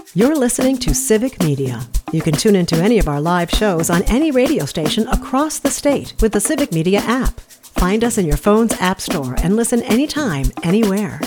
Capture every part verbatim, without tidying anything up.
You're listening to Civic Media. You can tune into any of our live shows on any radio station across the state with the Civic Media app. Find us in your phone's app store and listen anytime, anywhere.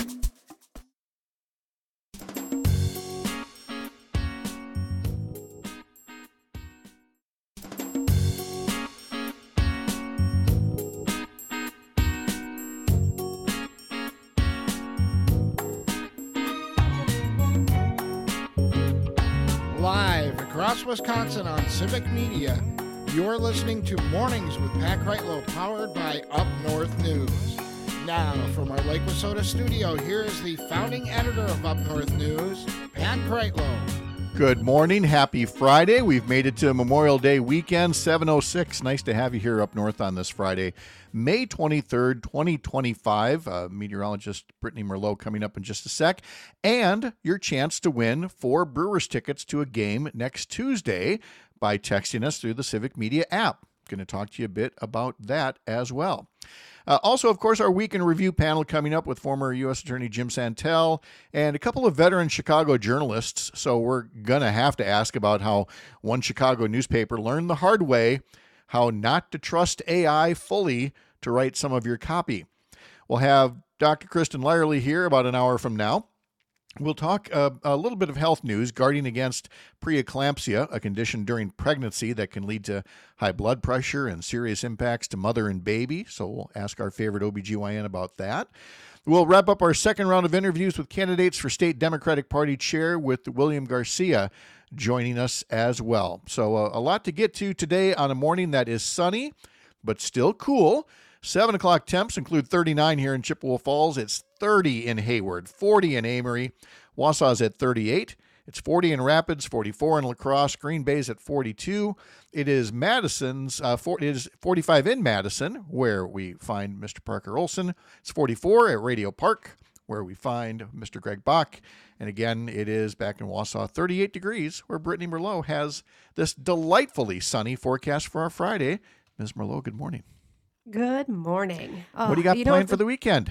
Live across Wisconsin on Civic Media, you're listening to Mornings with Pat Kreitlow, powered by Up North News. Now, from our Lake Wissota studio, here is the founding editor of Up North News, Pat Kreitlow. Good morning. Happy Friday. We've made it to Memorial Day weekend, seven oh six. Nice to have you here up north on this Friday, May twenty-third, twenty twenty-five. Uh, meteorologist Brittany Merlot coming up in just a sec. And your chance to win four Brewers tickets to a game next Tuesday by texting us through the Civic Media app. Going to talk to you a bit about that as well. Uh, also, of course, our Week in Review panel coming up with former U S Attorney Jim Santel and a couple of veteran Chicago journalists. So we're going to have to ask about how one Chicago newspaper learned the hard way how not to trust A I fully to write some of your copy. We'll have Doctor Kristen Lyerly here about an hour from now. We'll talk uh, a little bit of health news, guarding against preeclampsia, a condition during pregnancy that can lead to high blood pressure and serious impacts to mother and baby. So we'll ask our favorite O B G Y N about that. We'll wrap up our second round of interviews with candidates for state Democratic Party chair, with William Garcia joining us as well. So uh, a lot to get to today on a morning that is sunny, but still cool. seven o'clock temps include thirty-nine here in Chippewa Falls. It's thirty in Hayward, forty in Amory. Wausau's at thirty-eight. It's forty in Rapids, forty-four in La Crosse. Green Bay's at forty-two. It is Madison's, uh, for, it is forty-five in Madison, where we find Mister Parker Olson. It's forty-four at Radio Park, where we find Mister Greg Bach. And again, it is back in Wausau, thirty-eight degrees, where Brittany Merlot has this delightfully sunny forecast for our Friday. Miz Merlot, good morning. Good morning. Oh, what do you got you planned know, for the weekend?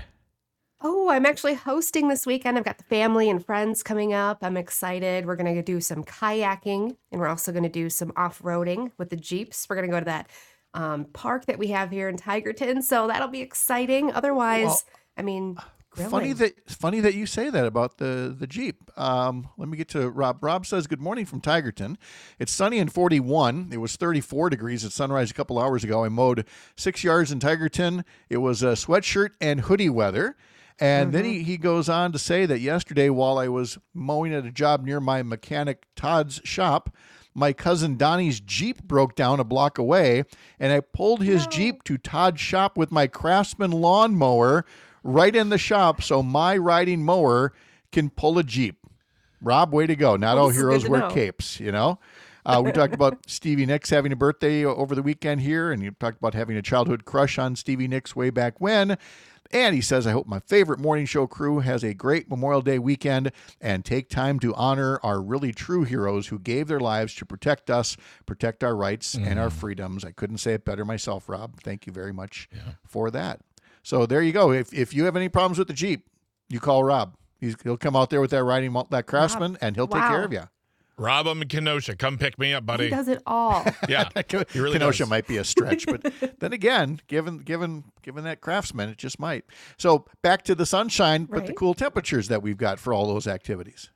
Oh, I'm actually hosting this weekend. I've got the family and friends coming up. I'm excited. We're going to do some kayaking, and we're also going to do some off-roading with the Jeeps. We're going to go to that um, park that we have here in Tigerton, so that'll be exciting. Otherwise, well, I mean... Grilling. Funny that funny that you say that about the, the Jeep. Um, let me get to Rob. Rob says, good morning from Tigerton. It's sunny and forty-one. It was thirty-four degrees at sunrise a couple hours ago. I mowed six yards in Tigerton. It was a sweatshirt and hoodie weather. And mm-hmm. then he, he goes on to say that yesterday, while I was mowing at a job near my mechanic Todd's shop, my cousin Donnie's Jeep broke down a block away, and I pulled his no. Jeep to Todd's shop with my Craftsman lawnmower right in the shop, so my riding mower can pull a Jeep. Rob, way to go. Not all heroes wear know. capes, you know? Uh, we talked about Stevie Nicks having a birthday over the weekend here, and you talked about having a childhood crush on Stevie Nicks way back when. And he says, I hope my favorite morning show crew has a great Memorial Day weekend and take time to honor our really true heroes who gave their lives to protect us, protect our rights mm. and our freedoms. I couldn't say it better myself, Rob. Thank you very much yeah. for that. So there you go. If if you have any problems with the Jeep, you call Rob. He's, he'll come out there with that riding that Craftsman, Rob. and he'll wow. take care of you. Rob, I'm in Kenosha. Come pick me up, buddy. He does it all. Yeah, he really Kenosha does. might be a stretch, but then again, given given given that Craftsman, it just might. So back to the sunshine, but right. the cool temperatures that we've got for all those activities.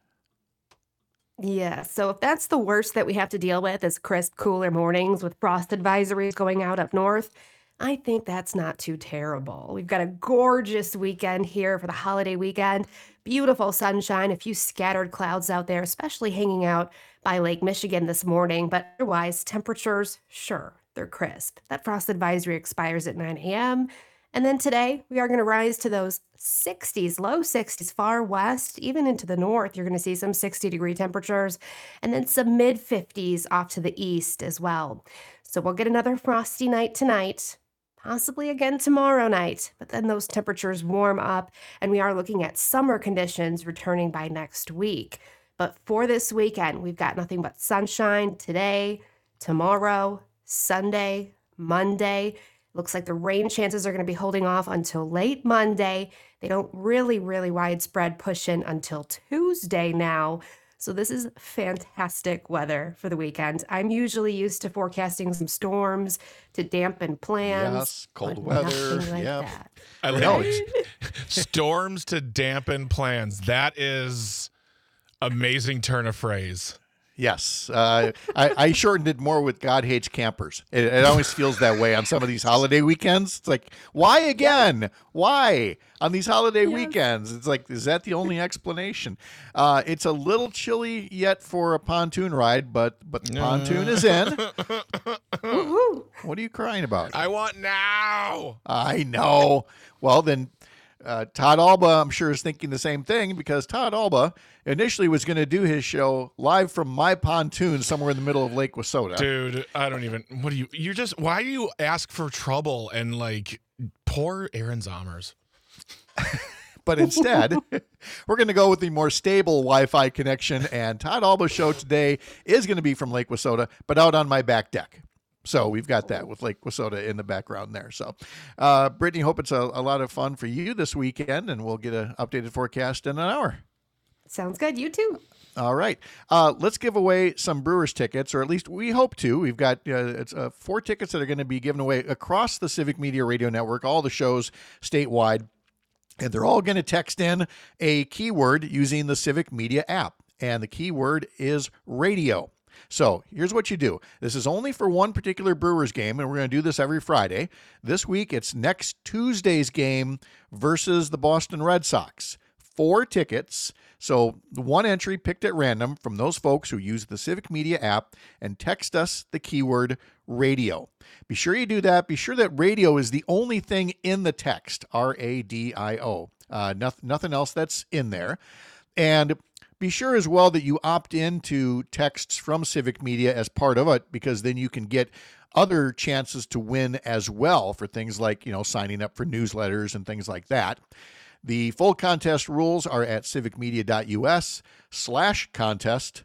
Yeah, so if that's the worst that we have to deal with is crisp, cooler mornings with frost advisories going out up north, I think that's not too terrible. We've got a gorgeous weekend here for the holiday weekend. Beautiful sunshine, a few scattered clouds out there, especially hanging out by Lake Michigan this morning. But otherwise, temperatures, sure, they're crisp. That frost advisory expires at nine a.m. And then today, we are going to rise to those sixties, low sixties, far west, even into the north. You're going to see some sixty-degree temperatures, and then some mid-fifties off to the east as well. So we'll get another frosty night tonight. Possibly again tomorrow night, but then those temperatures warm up and we are looking at summer conditions returning by next week. But for this weekend, we've got nothing but sunshine today, tomorrow, Sunday, Monday. Looks like the rain chances are going to be holding off until late Monday. They don't really, really widespread push in until Tuesday now. So this is fantastic weather for the weekend. I'm usually used to forecasting some storms to dampen plans. Yes, cold but weather. nothing like Yep. that. I like No, it. Storms to dampen plans. That is amazing turn of phrase. Yes, uh, I, I shortened it more with God hates campers. It, it always feels that way on some of these holiday weekends. It's like, why again? Why on these holiday Yes. weekends? It's like, is that the only explanation? Uh, it's a little chilly yet for a pontoon ride, but but the pontoon is in. Woo-hoo. What are you crying about? I want now. I know. Well, then uh, Todd Alba, I'm sure, is thinking the same thing because Todd Alba initially was going to do his show live from my pontoon somewhere in the middle of Lake Wissota. Dude, I don't even. What do you? You're just. Why do you ask for trouble and like poor Aaron Zommers? But instead, we're going to go with the more stable Wi-Fi connection. And Todd Alba's show today is going to be from Lake Wissota, but out on my back deck. So we've got that with Lake Wissota in the background there. So, uh, Brittany, hope it's a, a lot of fun for you this weekend, and we'll get an updated forecast in an hour. Sounds good. You too. All right. Uh, let's give away some Brewers tickets, or at least we hope to. We've got uh, it's uh, four tickets that are going to be given away across the Civic Media Radio Network, all the shows statewide. And they're all going to text in a keyword using the Civic Media app. And the keyword is radio. So here's what you do. This is only for one particular Brewers game, and we're going to do this every Friday. This week, it's next Tuesday's game versus the Boston Red Sox. Four tickets. So one entry picked at random from those folks who use the Civic Media app and text us the keyword radio. Be sure you do that. Be sure that radio is the only thing in the text, R A D I O. Uh, nothing, nothing else that's in there. And be sure as well that you opt into texts from Civic Media as part of it, because then you can get other chances to win as well for things like, you know, signing up for newsletters and things like that. The full contest rules are at civicmedia.us slash contest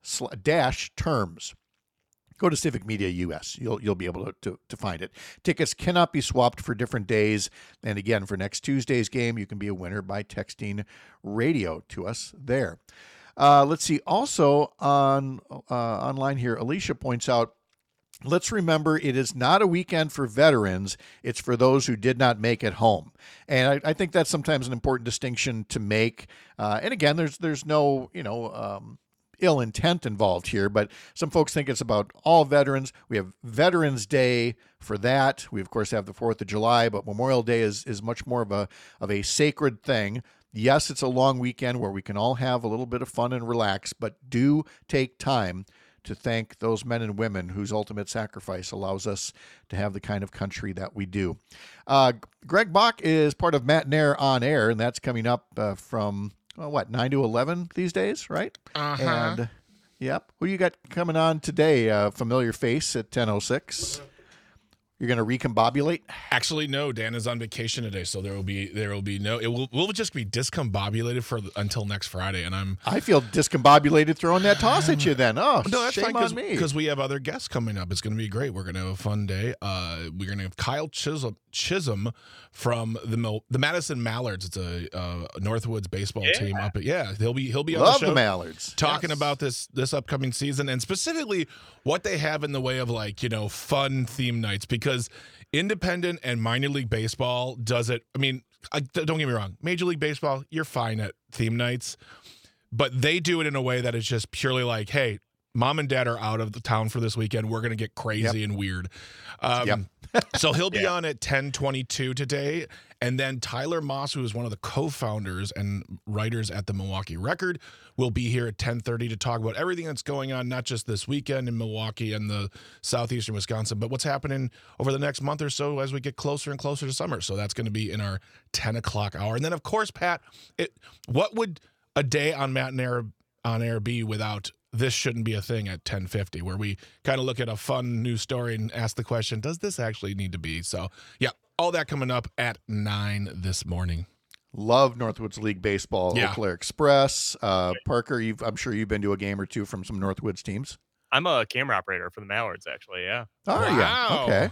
dash terms. Go to Civic Media U S. You'll you'll be able to, to, to find it. Tickets cannot be swapped for different days. And again, for next Tuesday's game, you can be a winner by texting radio to us there. Uh, let's see. Also on uh, online here, Alicia points out, let's remember it is not a weekend for veterans. It's for those who did not make it home. And I, I think that's sometimes an important distinction to make. Uh, and again, there's there's no, you know, um, ill intent involved here, but some folks think it's about all veterans. We have Veterans Day for that. We, of course, have the fourth of July, but Memorial Day is is much more of a of a sacred thing. Yes, it's a long weekend where we can all have a little bit of fun and relax, but do take time to thank those men and women whose ultimate sacrifice allows us to have the kind of country that we do. Uh, Greg Bach is part of Matt Nair on Air, and that's coming up uh, from, well, what, nine to eleven these days, right? Uh-huh. And, yep. Who you got coming on today? Uh, familiar face at ten oh six. You're going to recombobulate? Actually, no. Dan is on vacation today, so there will be there will be no. It will will just be discombobulated for until next Friday, and I'm. I feel discombobulated throwing that toss at you. Then, oh, No, that's shame fine on me. because we have other guests coming up. It's going to be great. We're going to have a fun day. Uh, we're going to have Kyle Chisholm, Chisholm from the Mil- the Madison Mallards. It's a uh, Northwoods baseball Yeah. team up. At, yeah, he'll be he'll be on Love the show the Mallards. talking Yes. about this this upcoming season and specifically what they have in the way of like you know fun theme nights because independent and minor league baseball does it. I mean, I, don't get me wrong. Major League Baseball, you're fine at theme nights, but they do it in a way that is just purely like, hey, mom and dad are out of the town for this weekend. We're going to get crazy Yep. and weird. Um, Yep. so he'll be Yeah. on at ten twenty-two today. And then Tyler Moss, who is one of the co-founders and writers at the Milwaukee Record, will be here at ten thirty to talk about everything that's going on, not just this weekend in Milwaukee and the southeastern Wisconsin, but what's happening over the next month or so as we get closer and closer to summer. So that's going to be in our ten o'clock hour. And then, of course, Pat, it, what would a day on Matt and Air, on air be without This Shouldn't Be a Thing at ten fifty, where we kind of look at a fun news story and ask the question, does this actually need to be? So, yeah, all that coming up at nine this morning. Love Northwoods League Baseball, Yeah. Eau Claire Express. Uh, Parker, you've, I'm sure you've been to a game or two from some Northwoods teams. I'm a camera operator for the Mallards, actually. Yeah. Oh, Wow. yeah. Okay.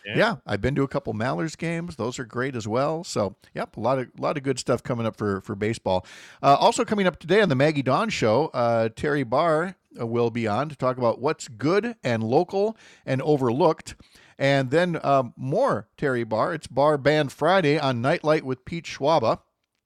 Yeah. yeah, I've been to a couple Mallards games. Those are great as well. So, yep, a lot of a lot of good stuff coming up for for baseball. Uh, also coming up today on the Maggie Dawn Show, uh, Terry Barr uh, will be on to talk about what's good and local and overlooked. And then um, more Terry Barr. It's Barr Band Friday on Nightlight with Pete Schwaba.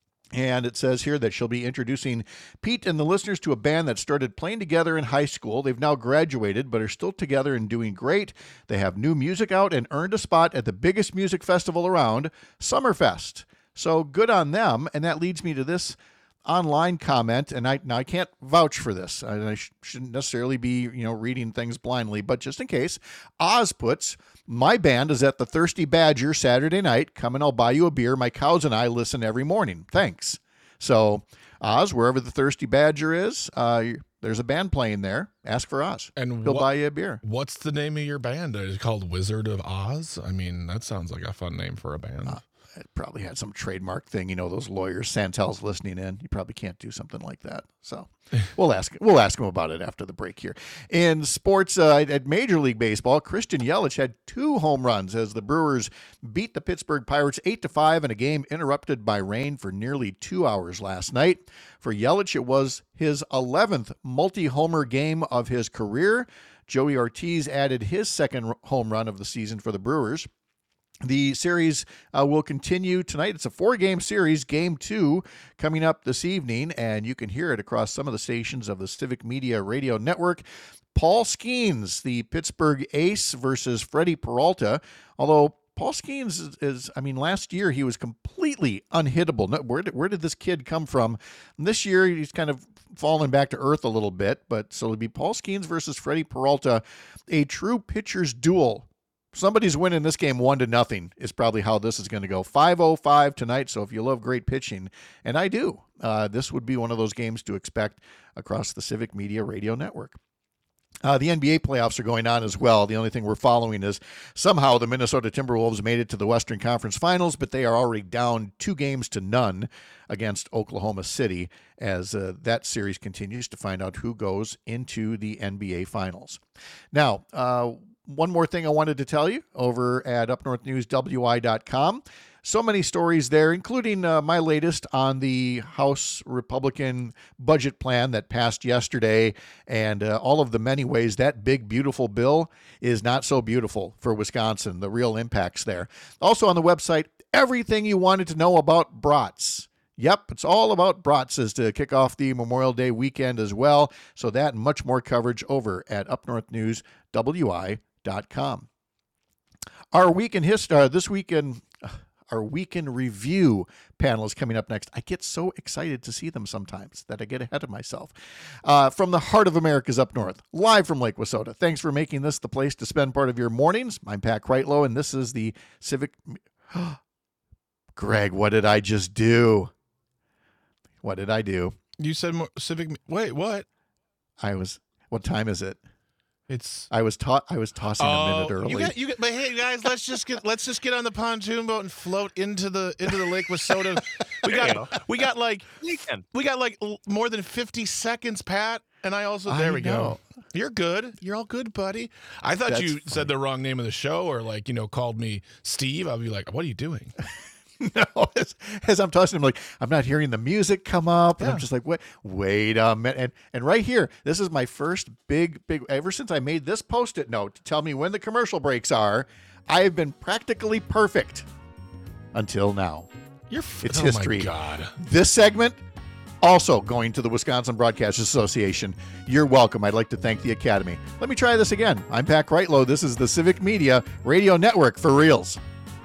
And it says here that she'll be introducing Pete and the listeners to a band that started playing together in high school. They've now graduated, but are still together and doing great. They have new music out and earned a spot at the biggest music festival around, Summerfest. So good on them. And that leads me to this online comment, and I now I can't vouch for this. I, I sh- shouldn't necessarily be, you know, reading things blindly, but just in case, Oz puts, my band is at the Thirsty Badger Saturday night. Come and I'll buy you a beer. My cows and I listen every morning. Thanks. So, Oz, wherever the Thirsty Badger is, uh, there's a band playing there. Ask for Oz. And he'll what, buy you a beer. What's the name of your band? Is it called Wizard of Oz? I mean, that sounds like a fun name for a band. Uh, It probably had some trademark thing, you know, those lawyers. Santel's listening in. You probably can't do something like that. So we'll ask we'll ask him about it after the break here. In sports, uh, at Major League Baseball, Christian Yelich had two home runs as the Brewers beat the Pittsburgh Pirates eight to five in a game interrupted by rain for nearly two hours last night. For Yelich, it was his eleventh multi-homer game of his career. Joey Ortiz added his second home run of the season for the Brewers. The series uh, will continue tonight. It's a four-game series, game two, coming up this evening, and you can hear it across some of the stations of the Civic Media Radio Network. Paul Skeens, the Pittsburgh ace, versus Freddie Peralta, although Paul Skeens is, is, I mean, last year he was completely unhittable. Where did, where did this kid come from? And this year he's kind of fallen back to earth a little bit, but so it'll be Paul Skeens versus Freddie Peralta, a true pitcher's duel. Somebody's winning this game one to nothing is probably how this is going to go. five oh five tonight, so if you love great pitching, and I do, uh, this would be one of those games to expect across the Civic Media Radio Network. Uh, the N B A playoffs are going on as well. The only thing we're following is somehow the Minnesota Timberwolves made it to the Western Conference Finals, but they are already down two games to none against Oklahoma City as uh, that series continues to find out who goes into the N B A Finals. Now, uh, one more thing I wanted to tell you over at up north news w i dot com. So many stories there, including uh, my latest on the House Republican budget plan that passed yesterday, and uh, all of the many ways that big, beautiful bill is not so beautiful for Wisconsin, the real impacts there. Also on the website, everything you wanted to know about brats. Yep, it's all about brats as to kick off the Memorial Day weekend as well. So that and much more coverage over at up north news w i dot com. Our week in history, uh, this weekend, our weekend review panel is coming up next. I get so excited to see them sometimes that I get ahead of myself. Uh, from the heart of America's up north, live from Lake Wissota. Thanks for making this the place to spend part of your mornings. I'm Pat Kreitlow, and this is the Civic. Greg, what did I just do? What did I do? You said more Civic. Wait, what? I was. What time is it? It's. I was taught. I was tossing oh, a minute early. You got, you got, but hey, guys, let's just get let's just get on the pontoon boat and float into the into the Lake Wissota. We got we got like we got like more than fifty seconds, Pat. And I also there I we know. go. You're good. You're all good, buddy. I thought That's you funny. said the wrong name of the show, or like you know called me Steve. I'll be like, what are you doing? No, as, as I'm tossing, I'm like, I'm not hearing the music come up. And Yeah. I'm just like, wait, wait a minute. And, and right here, this is my first big, big, ever since I made this Post-it note to tell me when the commercial breaks are, I have been practically perfect until now. You're f- It's oh history. My God. This segment, also going to the Wisconsin Broadcasters Association. You're welcome. I'd like to thank the Academy. Let me try this again. I'm Pat Kreitlow. This is the Civic Media Radio Network for reals.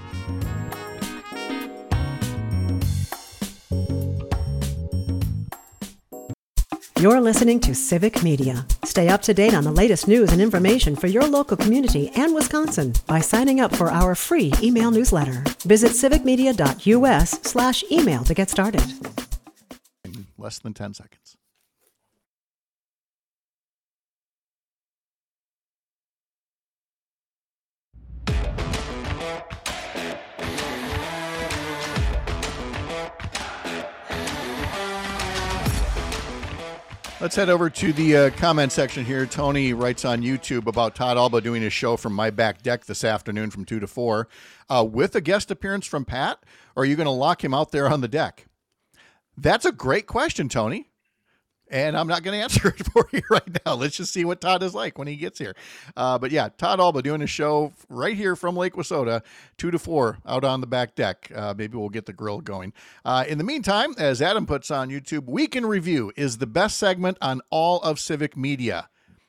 You're listening to Civic Media. Stay up to date on the latest news and information for your local community and Wisconsin by signing up for our free email newsletter. Visit civicmedia.us slash email to get started. In less than ten seconds. Let's head over to the uh, comment section here. Tony writes on YouTube about Todd Alba doing a show from my back deck this afternoon from two to four uh, with a guest appearance from Pat, or are you going to lock him out there on the deck? That's a great question, Tony. And I'm not going to answer it for you right now. Let's just see what Todd is like when he gets here. Uh, but yeah, Todd Alba doing a show right here from Lake Wissota, two to four out on the back deck. Uh, maybe we'll get the grill going. Uh, in the meantime, as Adam puts on YouTube, Week in Review is the best segment on all of Civic Media.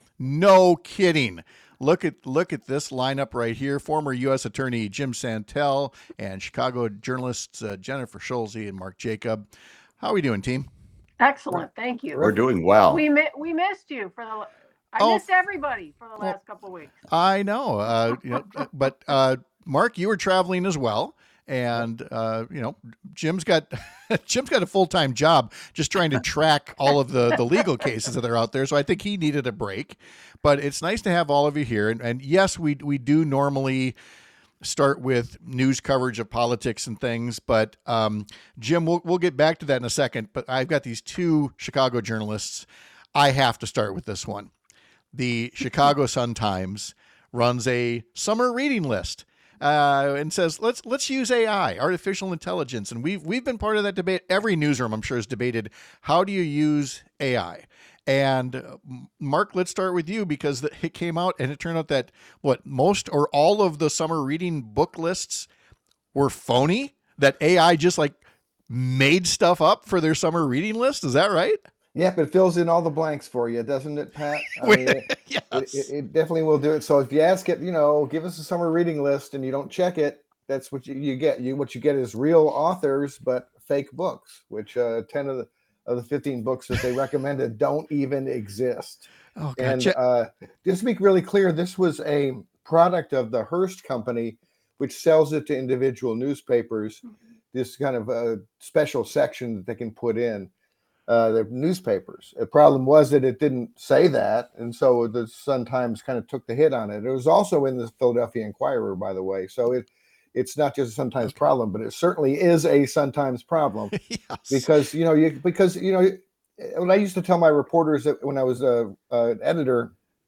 No kidding. Look at look at this lineup right here. Former U S Attorney Jim Santel and Chicago journalists uh, Jennifer Schulze and Mark Jacob. How are we doing, team? Excellent, thank you. We're doing well. We mi- we missed you for the. I Oh. missed everybody for the last Well, couple of weeks. I know, uh, you know, but uh, Mark, you were traveling as well, and uh, you know, Jim's got Jim's got a full time job just trying to track all of the the legal cases that are out there. So I think he needed a break. But it's nice to have all of you here, and, and yes, we we do normally start with news coverage of politics and things, but um, Jim, we'll we'll get back to that in a second. But I've got these two Chicago journalists. I have to start with this one. The Chicago Sun-Times runs a summer reading list uh, and says let's let's use A I, artificial intelligence, and we've we've been part of that debate. Every newsroom, I'm sure, has debated how do you use A I. And uh, Mark, let's start with you because the, it came out and it turned out that what most or all of the summer reading book lists were phony, that A I just like made stuff up for their summer reading list. Is that right? Yep, it fills in all the blanks for you, doesn't it, Pat? I mean, it, Yes. it, it definitely will do it. So if you ask it, you know, give us a summer reading list and you don't check it, that's what you, you get. You What you get is real authors, but fake books, which uh, ten of the of the fifteen books that they recommended don't even exist. Oh, God. And Check- uh, just to be really clear, this was a product of the Hearst Company, which sells it to individual newspapers, this kind of a special section that they can put in uh, the newspapers. The problem was that it didn't say that, and so the Sun-Times kind of took the hit on it. It was also in the Philadelphia Inquirer, by the way, so it it's not just a Sun-Times problem, but it certainly is a Sun-Times problem. yes. because you know you because you know what I used to tell my reporters that when I was a, a an editor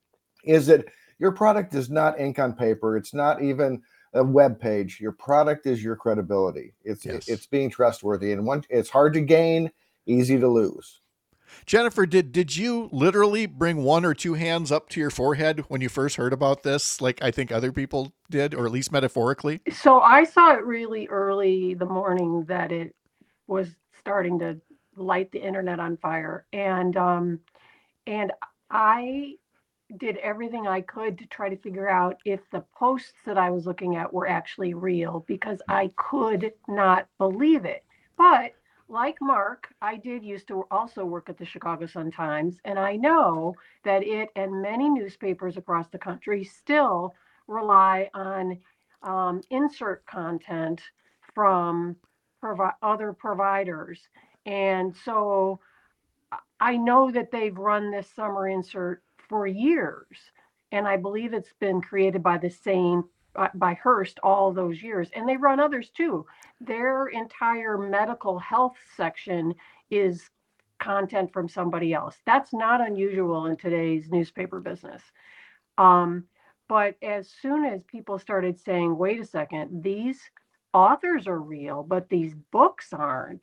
is that your product is not ink on paper. It's not even a web page. Your product is your credibility. It's Yes. it's being trustworthy, and one it's hard to gain, easy to lose. Jennifer, did did you literally bring one or two hands up to your forehead when you first heard about this, like I think other people did, or at least metaphorically? So I saw it really early the morning that it was starting to light the internet on fire, and um, and I did everything I could to try to figure out if the posts that I was looking at were actually real because I could not believe it. But like Mark, I did used to also work at the Chicago Sun-Times, and I know that it and many newspapers across the country still rely on um, insert content from provi- other providers. And so I know that they've run this summer insert for years, and I believe it's been created by the same uh, by Hearst all those years, and they run others too. Their entire medical health section is content from somebody else. That's not unusual in today's newspaper business. Um, but as soon as people started saying, wait a second, these authors are real, but these books aren't,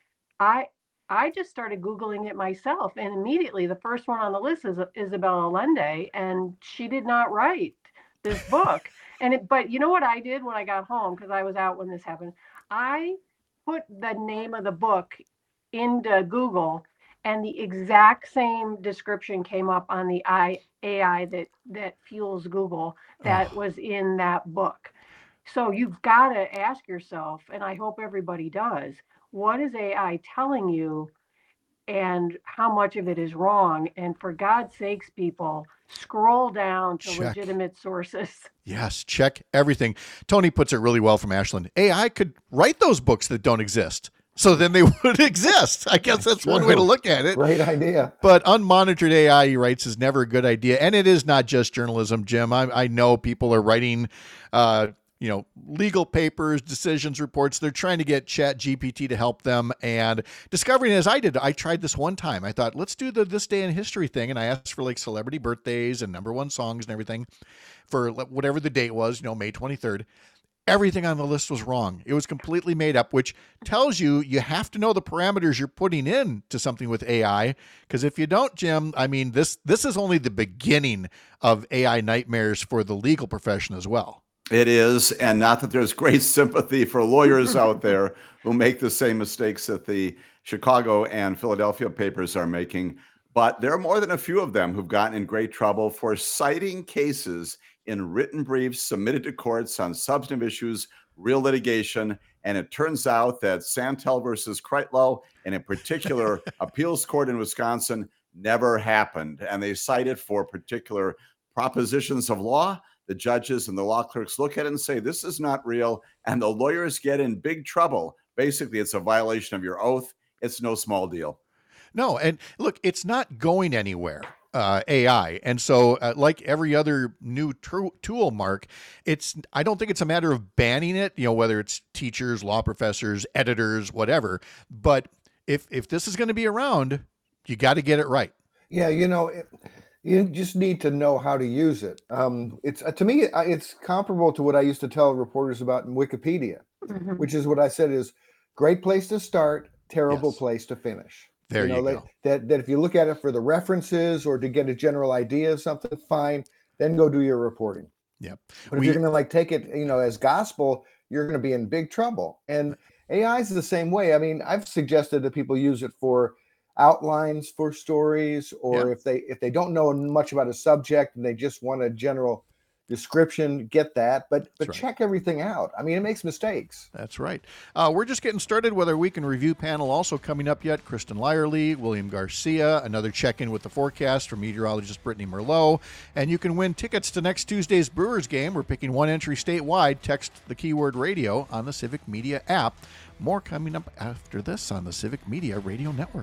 I I just started Googling it myself, and immediately the first one on the list is Isabel Allende, and she did not write this book. And it, but you know what I did when I got home, because I was out when this happened? I put the name of the book into Google, and the exact same description came up on the A I that that fuels Google that was in that book. So you've got to ask yourself, and I hope everybody does, what is A I telling you and how much of it is wrong? And for God's sakes, people, scroll down to Check. legitimate sources. Yes, check everything. Tony puts it really well from Ashland. A I could write those books that don't exist, so then they would exist. I guess that's one way to look at it. Great idea. But unmonitored A I, he writes, is never a good idea. And it is not just journalism, Jim. I, I know people are writing uh, you know, legal papers, decisions, reports. They're trying to get Chat G P T to help them. And discovering, as I did, I tried this one time. I thought, let's do the This Day in History thing. And I asked for like celebrity birthdays and number one songs and everything for whatever the date was, you know, May twenty-third. Everything on the list was wrong. It was completely made up, which tells you you have to know the parameters you're putting in to something with A I. Because if you don't, Jim, I mean, this this is only the beginning of A I nightmares for the legal profession as well. It is, and not that there's great sympathy for lawyers out there who make the same mistakes that the Chicago and Philadelphia papers are making, but there are more than a few of them who've gotten in great trouble for citing cases in written briefs submitted to courts on substantive issues, real litigation, and it turns out that Santel versus Kreitlow, and in particular appeals court in Wisconsin, never happened, and they cite it for particular propositions of law. The judges and the law clerks look at it and say, this is not real. And the lawyers get in big trouble. Basically, it's a violation of your oath. It's no small deal. No. And look, it's not going anywhere, uh, A I. And so uh, like every other new tr- tool, Mark, it's, I don't think it's a matter of banning it, you know, whether it's teachers, law professors, editors, whatever. But if, if this is going to be around, you got to get it right. Yeah. You know, it, you just need to know how to use it. Um, it's uh, to me, uh, it's comparable to what I used to tell reporters about in Wikipedia, Mhm. which is what I said is great place to start, terrible Yes. place to finish. There you, know, go. that, that that if you look at it for the references or to get a general idea of something, fine, then go do your reporting. Yep. But if We- you're going to like take it, you know, as gospel, you're going to be in big trouble. And A I is the same way. I mean, I've suggested that people use it for outlines for stories, or Yeah. if they if they don't know much about a subject and they just want a general description, get that. But but right. check everything out. I mean, it makes mistakes. That's right. Uh, we're just getting started with our week in review panel. Also coming up yet, Kristen Lyerly, William Garcia, another check-in with the forecast from meteorologist Brittany Merlot. And you can win tickets to next Tuesday's Brewers game. We're picking one entry statewide. Text the keyword radio on the Civic Media app. More coming up after this on the Civic Media Radio Network.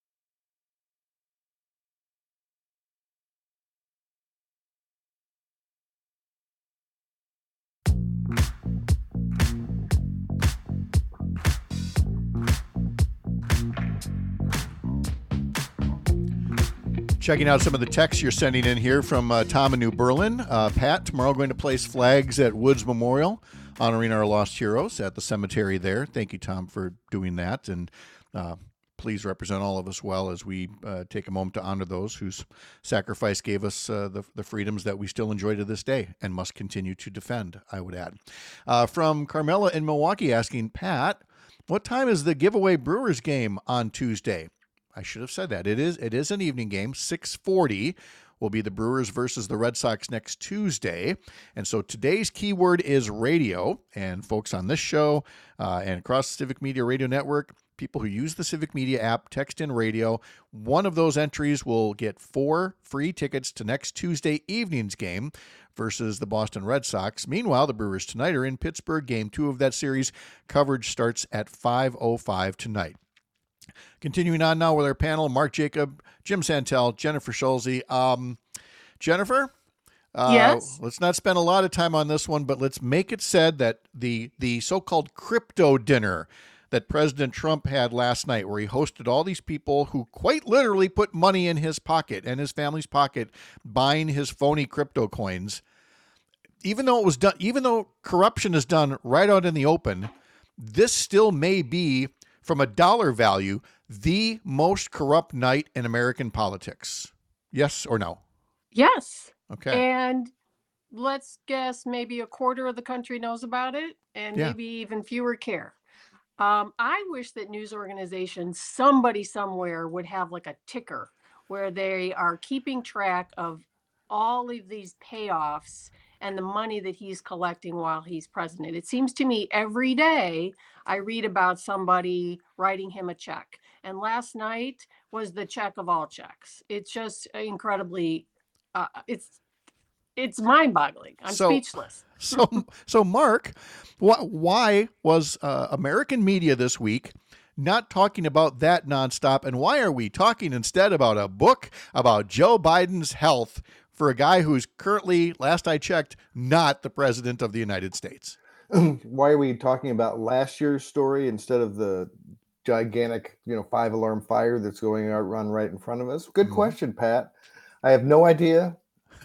Checking out some of the texts you're sending in here from uh, Tom in New Berlin. Uh, Pat, tomorrow going to place flags at Woods Memorial, honoring our lost heroes at the cemetery there. Thank you, Tom, for doing that. And uh, please represent all of us well as we uh, take a moment to honor those whose sacrifice gave us uh, the, the freedoms that we still enjoy to this day and must continue to defend, I would add. Uh, from Carmela in Milwaukee asking, Pat, what time is the giveaway Brewers game on Tuesday? I should have said that. It is it is an evening game. six forty will be the Brewers versus the Red Sox next Tuesday. And so today's keyword is radio. And folks on this show uh, and across the Civic Media Radio Network, people who use the Civic Media app, text in radio. One of those entries will get four free tickets to next Tuesday evening's game versus the Boston Red Sox. Meanwhile, the Brewers tonight are in Pittsburgh. Game two of that series. Coverage starts at five oh five tonight. Continuing on now with our panel, Mark Jacob, Jim Santel, Jennifer Schulze. Um, Jennifer, uh, Yes? let's not spend a lot of time on this one, but let's make it said that the the so-called crypto dinner that President Trump had last night, where he hosted all these people who quite literally put money in his pocket and his family's pocket, buying his phony crypto coins. Even though it was done, even though corruption is done right out in the open, this still may be, from a dollar value, the most corrupt night in American politics. Yes or no? Yes. Okay. And let's guess maybe a quarter of the country knows about it, and Yeah. maybe even fewer care. Um, I wish that news organizations, somebody somewhere, would have like a ticker where they are keeping track of all of these payoffs and the money that he's collecting while he's president. It seems to me every day I read about somebody writing him a check. And last night was the check of all checks. It's just incredibly, uh, it's it's mind-boggling. I'm So- speechless. So, so Mark, wh- why was uh, American media this week not talking about that nonstop? And why are we talking instead about a book about Joe Biden's health for a guy who's currently, last I checked, not the president of the United States? why are we talking about last year's story instead of the gigantic, you know, five alarm fire that's going out run right in front of us? Good Mhm. question, Pat. I have no idea.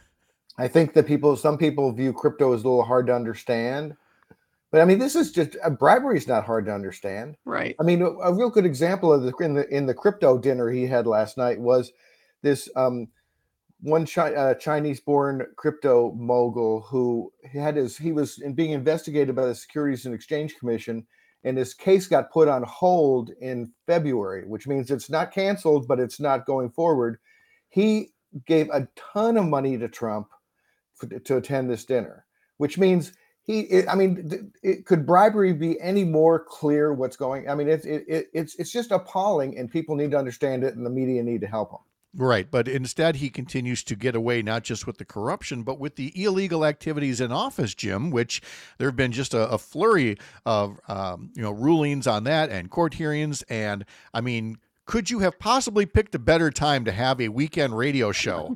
I think that people, some people view crypto as a little hard to understand. But I mean, this is just uh, bribery is not hard to understand. Right. I mean, a, a real good example of the in the in the crypto dinner he had last night was this um, one chi- uh, Chinese-born crypto mogul who had his he was in being investigated by the Securities and Exchange Commission, and his case got put on hold in February, which means it's not canceled, but it's not going forward. He gave a ton of money to Trump for, to attend this dinner, which means he. It, I mean, th- it, could bribery be any more clear? What's going? I mean, it's it, it, it's it's just appalling, and people need to understand it, and the media need to help them. Right, but instead he continues to get away not just with the corruption, but with the illegal activities in office, Jim, which there have been just a, a flurry of um, you know rulings on that and court hearings. And I mean, could you have possibly picked a better time to have a weekend radio show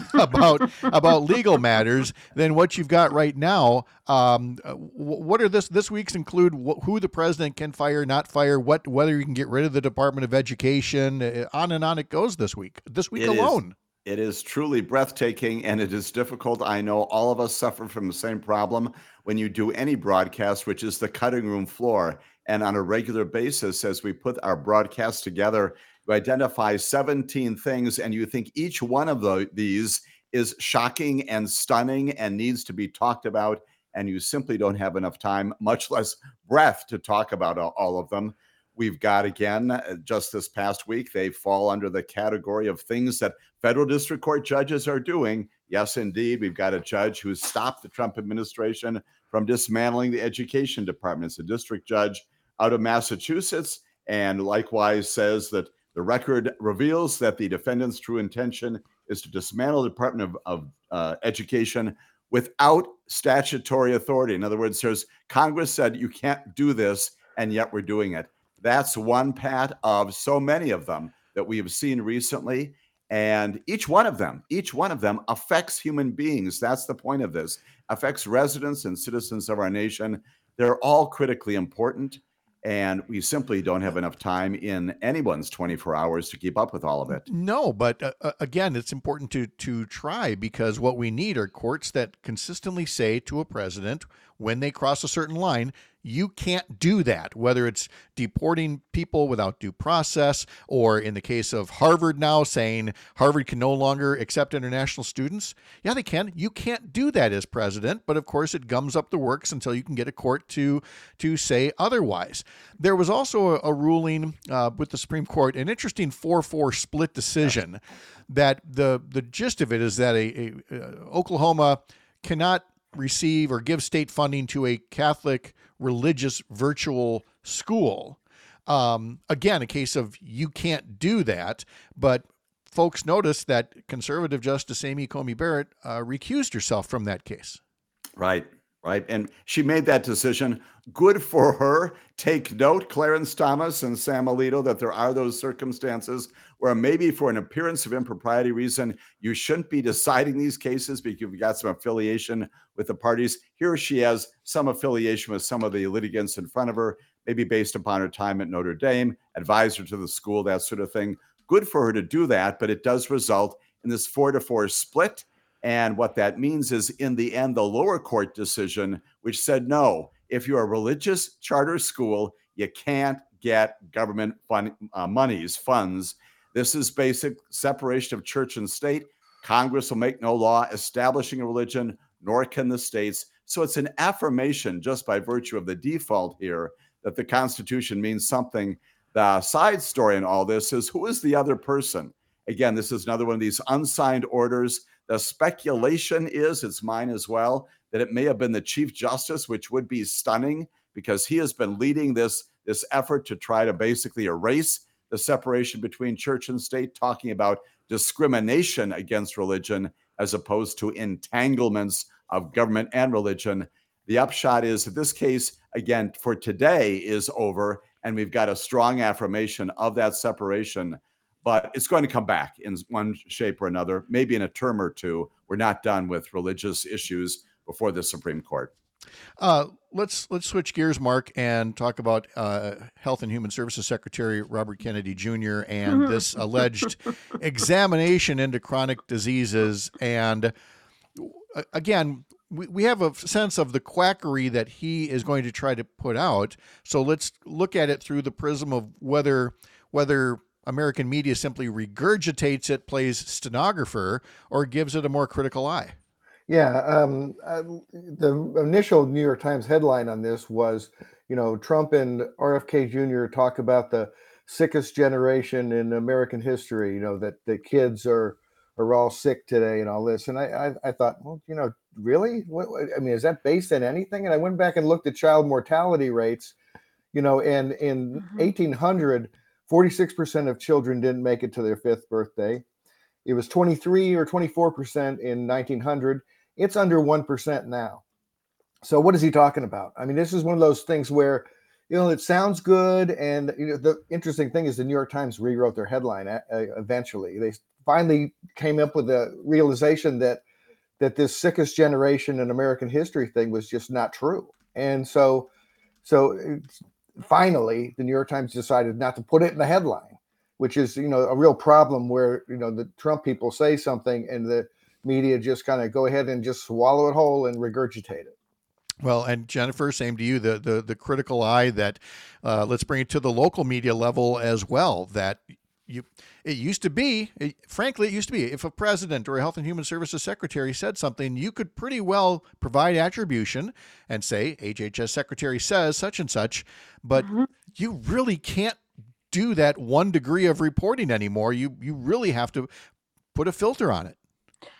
about about legal matters than what you've got right now? Um, what are this this week's include wh- who the president can fire, not fire, what whether you can get rid of the Department of Education, uh, on and on it goes this week. This week It is- alone. It is truly breathtaking and it is difficult. I know all of us suffer from the same problem when you do any broadcast, which is the cutting room floor. And on a regular basis, as we put our broadcast together, you identify seventeen things, and you think each one of the, these is shocking and stunning and needs to be talked about. And you simply don't have enough time, much less breath, to talk about all, all of them. We've got, again, uh, just this past week, they fall under the category of things that federal district court judges are doing. Yes, indeed. We've got a judge who stopped the Trump administration from dismantling the education department. It's a district judge out of Massachusetts, and likewise says that the record reveals that the defendant's true intention is to dismantle the Department of, of uh, Education without statutory authority. In other words, there's Congress said you can't do this, and yet we're doing it. That's one, Pat, of so many of them that we have seen recently. And each one of them, each one of them affects human beings. That's the point of this. Affects residents and citizens of our nation. They're all critically important. And we simply don't have enough time in anyone's twenty-four hours to keep up with all of it. No, but uh, again, it's important to to try, because what we need are courts that consistently say to a president when they cross a certain line, you can't do that, whether it's deporting people without due process, or in the case of Harvard now saying Harvard can no longer accept international students. Yeah, they can. You can't do that as president, but of course it gums up the works until you can get a court to to say otherwise. There was also a, a ruling uh, with the Supreme Court, an interesting four four split decision, that the the gist of it is that a, a, a Oklahoma cannot receive or give state funding to a Catholic religious virtual school. Um, again, a case of you can't do that, but folks noticed that conservative Justice Amy Coney Barrett uh, recused herself from that case. Right, right. And she made that decision. Good for her. Take note, Clarence Thomas and Sam Alito, that there are those circumstances where maybe for an appearance of impropriety reason, you shouldn't be deciding these cases because you've got some affiliation with the parties. Here she has some affiliation with some of the litigants in front of her, maybe based upon her time at Notre Dame, advisor to the school, that sort of thing. Good for her to do that, but it does result in this four to four split. And what that means is, in the end, the lower court decision, which said, no, if you're a religious charter school, you can't get government fund, uh, monies, funds. This is basic separation of church and state. Congress will make no law establishing a religion, nor can the states. So it's an affirmation, just by virtue of the default here, that the Constitution means something. The side story in all this is, who is the other person? Again, this is another one of these unsigned orders. The speculation is, it's mine as well, that it may have been the Chief Justice, which would be stunning because he has been leading this, this effort to try to basically erase the separation between church and state, talking about discrimination against religion as opposed to entanglements of government and religion. The upshot is that this case, again, for today is over, and we've got a strong affirmation of that separation. But it's going to come back in one shape or another, maybe in a term or two. We're not done with religious issues before the Supreme Court. Uh, let's let's switch gears, Mark, and talk about uh, Health and Human Services Secretary Robert Kennedy Junior and this alleged examination into chronic diseases. And uh, again, we, we have a sense of the quackery that he is going to try to put out. So let's look at it through the prism of whether whether American media simply regurgitates it, plays stenographer, or gives it a more critical eye. Yeah, um, uh, the initial New York Times headline on this was, you know, Trump and R F K Junior talk about the sickest generation in American history, you know, that the kids are are all sick today and all this. And I, I, I thought, well, you know, really? What, what- I mean, is that based on anything? And I went back and looked at child mortality rates, you know, and in Mhm. eighteen hundred, forty-six percent of children didn't make it to their fifth birthday. It was twenty-three or twenty-four percent in nineteen hundred. It's under one percent now. So what is he talking about? I mean, this is one of those things where, you know, it sounds good. And you know, the interesting thing is the New York Times rewrote their headline uh, eventually. They finally came up with the realization that that this sickest generation in American history thing was just not true. And so, so it's- finally, the New York Times decided not to put it in the headline, which is, you know, a real problem where, you know, the Trump people say something and the media just kind of go ahead and just swallow it whole and regurgitate it. Well, and Jennifer, same to you. The the the critical eye that uh, let's bring it to the local media level as well. That you it used to be, it, frankly, it used to be if a president or a Health and Human Services secretary said something, you could pretty well provide attribution and say H H S secretary says such and such, but Mhm. you really can't do that one degree of reporting anymore. You you really have to put a filter on it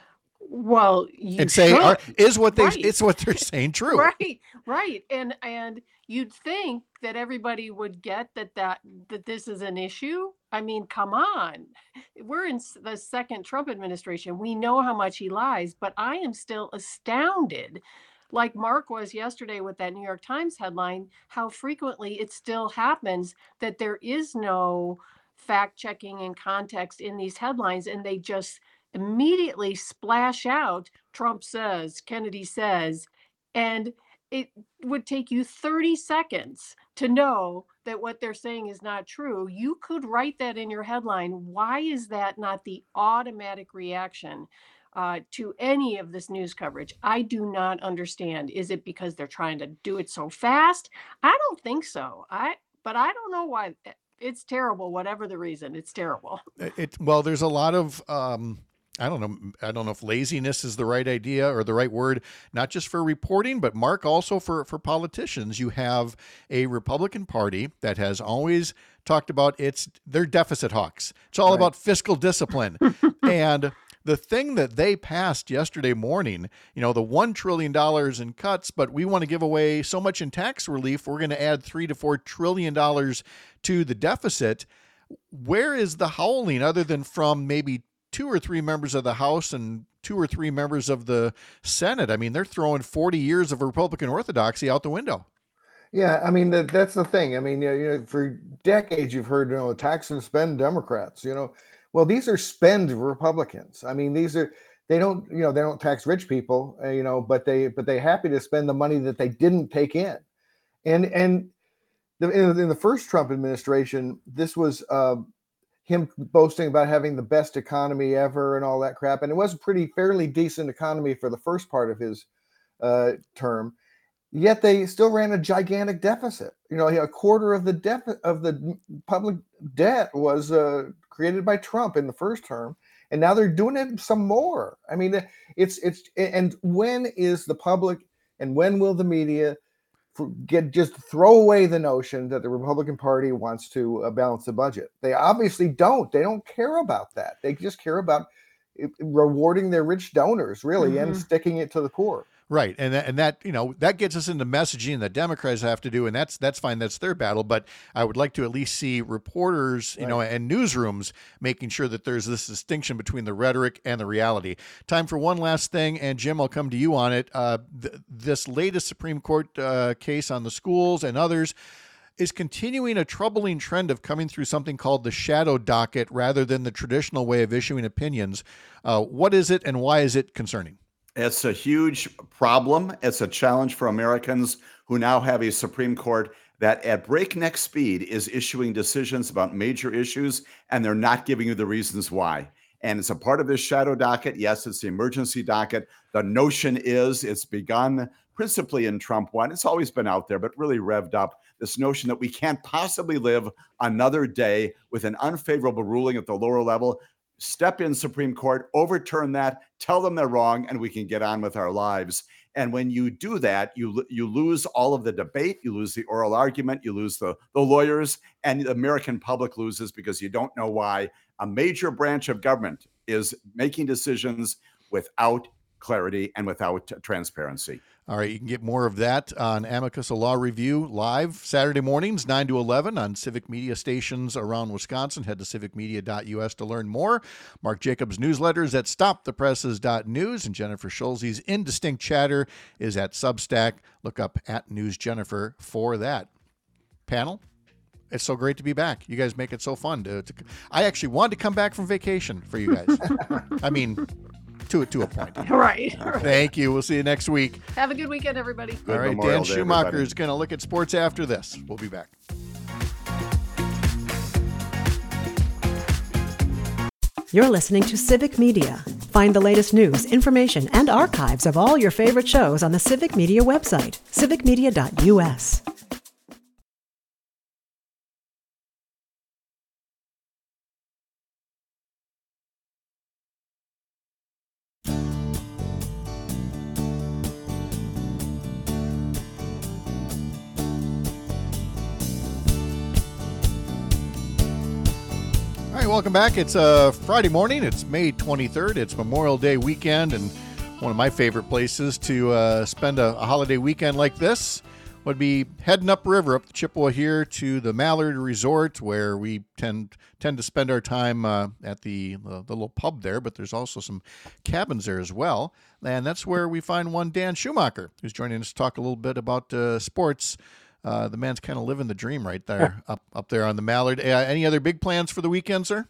Well, you and say, should. are, is what they Right. it's what they're saying true? Right, right. And and you'd think that everybody would get that that that this is an issue. I mean, come on. We're in s- the second Trump administration. We know how much he lies, but I am still astounded, like Mark was yesterday with that New York Times headline, how frequently it still happens that there is no fact checking and context in these headlines, and they just immediately splash out Trump says, Kennedy says, and it would take you thirty seconds to know that what they're saying is not true. You could write that in your headline. Why is that not the automatic reaction uh, to any of this news coverage? I do not understand. Is it because they're trying to do it so fast? I don't think so. I, but I don't know why. It's terrible. Whatever the reason, it's terrible. It, it- well, there's a lot of um, I don't know. I don't know if laziness is the right idea or the right word, not just for reporting, but Mark, also for for politicians. You have a Republican Party that has always talked about its their deficit hawks. It's all Right. about fiscal discipline, and the thing that they passed yesterday morning, you know, the one trillion dollars in cuts, but we want to give away so much in tax relief, we're going to add three to four trillion dollars to the deficit. Where is the howling other than from maybe two or three members of the House and two or three members of the Senate? I mean, they're throwing forty years of Republican orthodoxy out the window. Yeah, I mean that that's the thing. I mean, you know, you know, for decades you've heard, you know, tax and spend Democrats. You know, well, these are spend Republicans. I mean, these are they don't, you know, they don't tax rich people, uh, you know, but they but they're happy to spend the money that they didn't take in. And and the, in, in the first Trump administration, this was uh, him boasting about having the best economy ever and all that crap. And it was a pretty fairly decent economy for the first part of his uh, term. Yet they still ran a gigantic deficit. You know, a quarter of the def- of the public debt was uh, created by Trump in the first term, and now they're doing it some more. I mean, it's it's and when is the public and when will the media for- get just throw away the notion that the Republican Party wants to uh, balance the budget? They obviously don't. They don't care about that. They just care about uh, rewarding their rich donors, really, and Mhm. sticking it to the poor. Right. And that, and that, you know, that gets us into messaging that Democrats have to do. And that's, that's fine. That's their battle. But I would like to at least see reporters, you know, and newsrooms making sure that there's this distinction between the rhetoric and the reality. Time for one last thing. And Jim, I'll come to you on it. Uh, th- this latest Supreme Court uh, case on the schools and others is continuing a troubling trend of coming through something called the shadow docket rather than the traditional way of issuing opinions. Uh, what is it and why is it concerning? It's a huge problem. It's a challenge for Americans who now have a Supreme Court that at breakneck speed is issuing decisions about major issues, and they're not giving you the reasons why. And it's a part of this shadow docket. Yes, it's the emergency docket. The notion is it's begun principally in Trump one. It's always been out there, but really revved up. This notion that we can't possibly live another day with an unfavorable ruling at the lower level. Step in, Supreme Court, overturn that, tell them they're wrong, and we can get on with our lives. And when you do that, you you lose all of the debate, you lose the oral argument, you lose the, the lawyers, and the American public loses because you don't know why a major branch of government is making decisions without clarity and without transparency. All right, you can get more of that on Amicus, a Law Review, live Saturday mornings, nine to eleven on Civic Media stations around Wisconsin. Head to civic media dot u s to learn more. Mark Jacobs' newsletters at stop the presses dot news, and Jennifer Schulze's Indistinct Chatter is at Substack. Look up at News Jennifer for that. Panel, it's so great to be back. You guys make it so fun. To, to I actually wanted to come back from vacation for you guys. I mean... To, to a point. Right. Thank you. We'll see you next week. Have a good weekend, everybody. Good All right, Memorial Dan Day, Schumacher everybody. is going to look at sports after this. We'll be back. You're listening to Civic Media. Find the latest news, information, and archives of all your favorite shows on the Civic Media website, civic media dot u s. All right, welcome back. It's uh, Friday morning. It's May twenty-third. It's Memorial Day weekend, and one of my favorite places to uh, spend a, a holiday weekend like this would be heading upriver, up the Chippewa here to the Mallard Resort, where we tend tend to spend our time uh, at the, the the little pub there, but there's also some cabins there as well. And that's where we find one Dan Schumacher, who's joining us to talk a little bit about uh, sports. Uh, the man's kind of living the dream right there, up up there on the Mallard. Uh, any other big plans for the weekend, sir?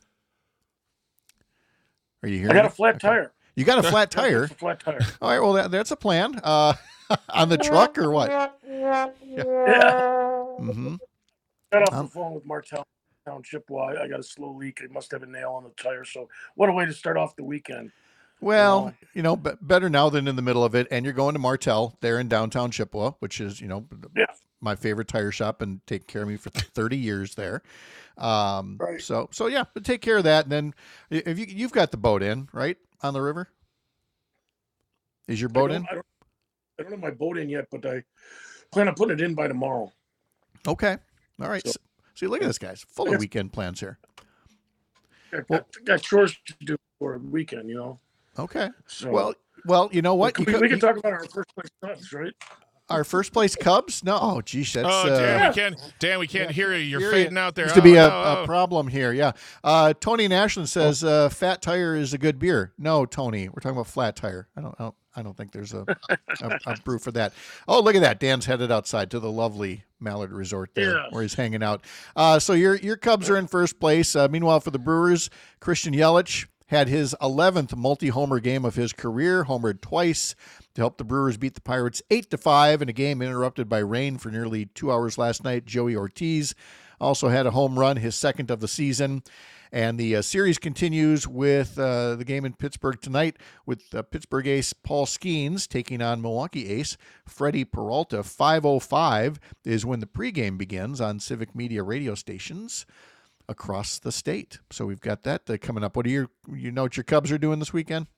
Are you here? I got a flat Okay. tire. You got a flat tire? It's a flat tire. All right, well, that, that's a plan. Uh, on the truck or what? Yeah. Mm-hmm. Got off Um, the phone with Martell Township. Well, I, I got a slow leak. I must have a nail on the tire. So, what a way to start off the weekend. Well, No. you know, b- better now than in the middle of it. And you're going to Martell there in downtown Chippewa, which is, you know, Yeah. my favorite tire shop and take care of me for thirty years there. Um, Right. So, so yeah, but take care of that. And then if you, you've got the boat in, right? On the river? Is your I boat don't, in? I don't, I don't have my boat in yet, but I plan on putting it in by tomorrow. Okay. All right. So- So, see, look at this, guys. Full of weekend plans here. I Well- got, got chores to do for a weekend, you know. Okay. So, Well, well, you know what? we, You we, could- can talk about our first place Cubs, right? our first place Cubs? No. Oh, geez, that's Oh, uh, Dan, we can't. Dan, we can't hear you. You're Hear fading you. out there. Seems to be Oh, a, no, a oh. problem here. Yeah. Uh, Tony in Ashland says uh, Fat Tire is a good beer. No, Tony, we're talking about Flat Tire. I don't. I don't, I don't think there's a, a, a brew for that. Oh, look at that. Dan's headed outside to the lovely Mallard Resort there, Yeah. where he's hanging out. Uh, so your your Cubs are in first place. Uh, meanwhile, for the Brewers, Christian Yelich had his eleventh multi-homer game of his career, homered twice to help the Brewers beat the Pirates eight to five in a game interrupted by rain for nearly two hours last night. Joey Ortiz also had a home run, his second of the season. And the uh, series continues with uh, the game in Pittsburgh tonight with uh, Pittsburgh ace Paul Skeens taking on Milwaukee ace Freddie Peralta. five oh five is when the pregame begins on Civic Media radio stations across the state. So we've got that uh, coming up. What do you you know what your Cubs are doing this weekend?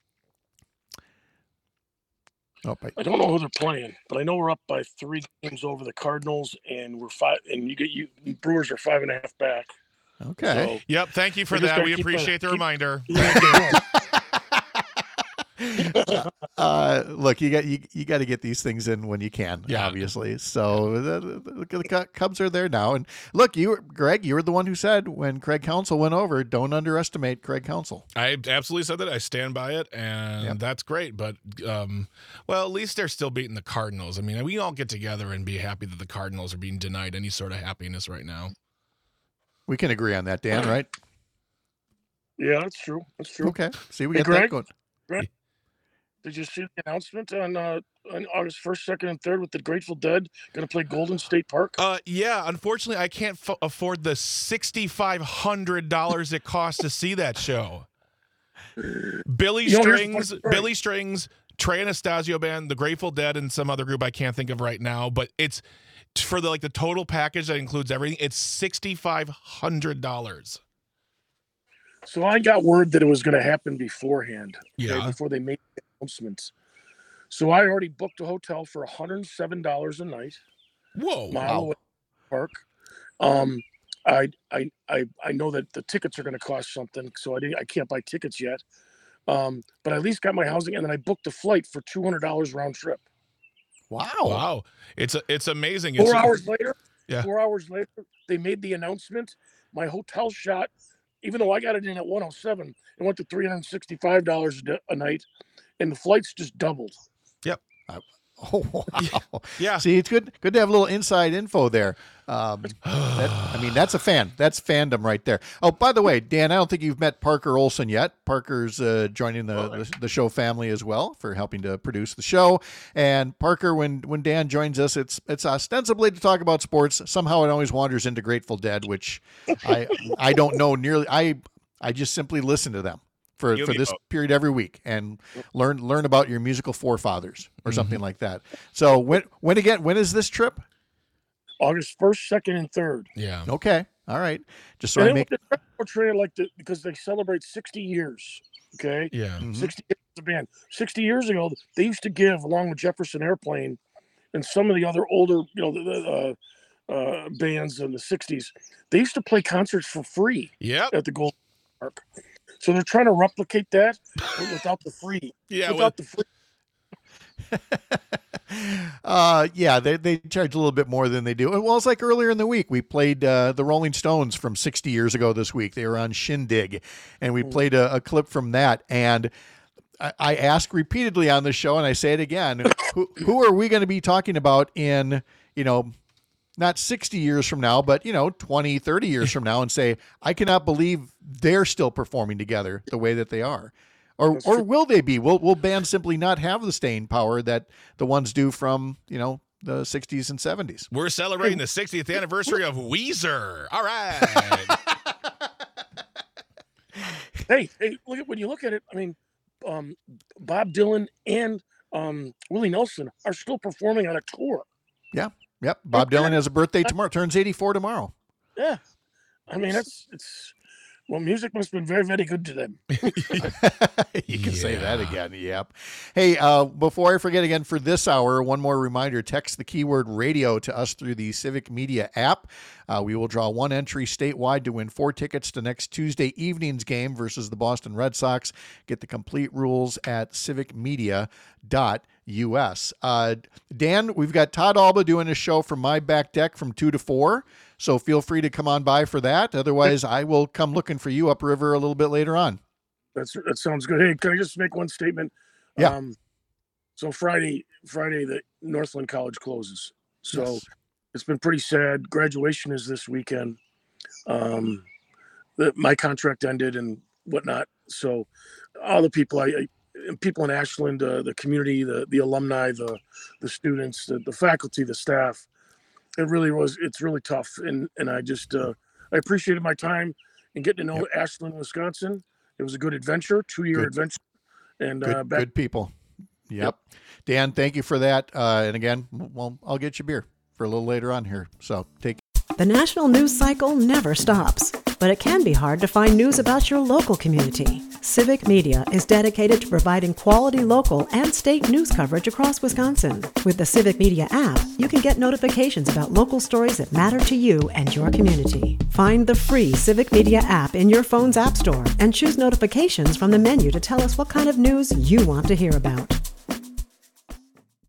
Oh, I, I don't know who they're playing, but I know we're up by three games over the Cardinals, and we're five. And you get you Brewers are five and a half back. okay. Yep. Thank you for We just that. gotta We keep appreciate the keep- reminder. uh, look, you got you, you got to get these things in when you can, Yeah. obviously. So the, the, the Cu- Cubs are there now, and look, you, were- Greg, you were the one who said when Craig Counsell went over, don't underestimate Craig Counsell. I absolutely said that. I stand by it, and Yep. that's great. But, um, well, at least they're still beating the Cardinals. I mean, we all get together and be happy that the Cardinals are being denied any sort of happiness right now. We can agree on that, Dan, right? Yeah, that's true. That's true. Okay. See, we Hey, got that Greg? going. Greg? Did you see the announcement on uh, on August first, second, and third with the Grateful Dead going to play Golden State Park? Uh, yeah. Unfortunately, I can't f- afford the sixty-five hundred dollars it costs to see that show. Billy You know, here's Strings, the story. Billy Strings, Trey Anastasio Band, the Grateful Dead, and some other group I can't think of right now. But it's for the like the total package that includes everything. It's sixty-five hundred dollars. So I got word that it was going to happen beforehand. okay, Yeah. before they made the announcements. So I already booked a hotel for one hundred seven dollars a night. Whoa! Mile away from the park. Um, I I I I know that the tickets are going to cost something, so I didn't, I can't buy tickets yet. Um, but I at least got my housing, and then I booked a flight for two hundred dollars round trip. Wow. Wow! It's a, it's amazing. It's Four a- hours later, Yeah. four hours later, they made the announcement. My hotel shot, even though I got it in at one oh seven, it went to three hundred sixty-five dollars a d- a night, and the flights just doubled. Oh, wow. Yeah. See, it's good good to have a little inside info there. Um, that, I mean, that's a fan. That's fandom right there. Oh, by the way, Dan, I don't think you've met Parker Olson yet. Parker's uh, joining the, the the show family as well for helping to produce the show. And Parker, when when Dan joins us, it's it's ostensibly to talk about sports. Somehow it always wanders into Grateful Dead, which I I don't know nearly. I I just simply listen to them for, You'll for be this out. period every week and learn learn about your musical forefathers or something like that. So when when again when is this trip? August first, second, and third. Yeah. Okay, all right. Just so And I it make was portrayed like the, because they celebrate sixty years. Okay, Yeah. Mhm. sixty years as a band. sixty years ago, they used to give, along with Jefferson Airplane and some of the other older, you know, the, the, uh, uh, bands in the sixties. They used to play concerts for free Yep. at the Golden Park. So they're trying to replicate that, but without the free. Yeah. without Well, the free. uh yeah, they they charge a little bit more than they do. Well, it's like earlier in the week we played uh, the Rolling Stones from sixty years ago this week. They were on Shindig, and we played a, a clip from that. And I, I ask repeatedly on the show, and I say it again: who who are we going to be talking about in you know? Not sixty years from now, but, you know, twenty, thirty years from now, and say, I cannot believe they're still performing together the way that they are. Or That's or true. will they be? Will will bands simply not have the staying power that the ones do from, you know, the sixties and seventies? we're celebrating the sixtieth anniversary of Weezer. All right. Hey, hey, look at when you look at it. I mean, um, Bob Dylan and um, Willie Nelson are still performing on a tour. Yep. Bob Dylan has a birthday tomorrow, turns eighty-four tomorrow. Yeah, I mean that's it's well, music must have been very, very good to them. You can say that Yeah. again. Yep. Hey, uh, before I forget again, for this hour, one more reminder, text the keyword radio to us through the Civic Media app. Uh, we will draw one entry statewide to win four tickets to next Tuesday evening's game versus the Boston Red Sox. Get the complete rules at civic media dot U S. Uh, Dan, we've got Todd Alba doing a show from my back deck from two to four. So feel free to come on by for that. Otherwise, I will come looking for you upriver a little bit later on. That's that sounds good. Hey, can I just make one statement? Yeah. Um, so Friday, Friday, the Northland College closes. So Yes. it's been pretty sad. Graduation is this weekend. Um, the, my contract ended and whatnot. So all the people I, I people in Ashland, uh, the community, the the alumni, the the students, the, the faculty, the staff. It really was. It's really tough, and and I just uh, I appreciated my time and getting to know Yep. Ashland, Wisconsin. It was a good adventure, two year Good. adventure, and Good, uh, back. good people. Yep. Dan, thank you for that. Uh, and again, well, I'll get you beer for a little later on here. So take The national news cycle never stops, but it can be hard to find news about your local community. Civic Media is dedicated to providing quality local and state news coverage across Wisconsin. With the Civic Media app, you can get notifications about local stories that matter to you and your community. Find the free Civic Media app in your phone's app store and choose notifications from the menu to tell us what kind of news you want to hear about.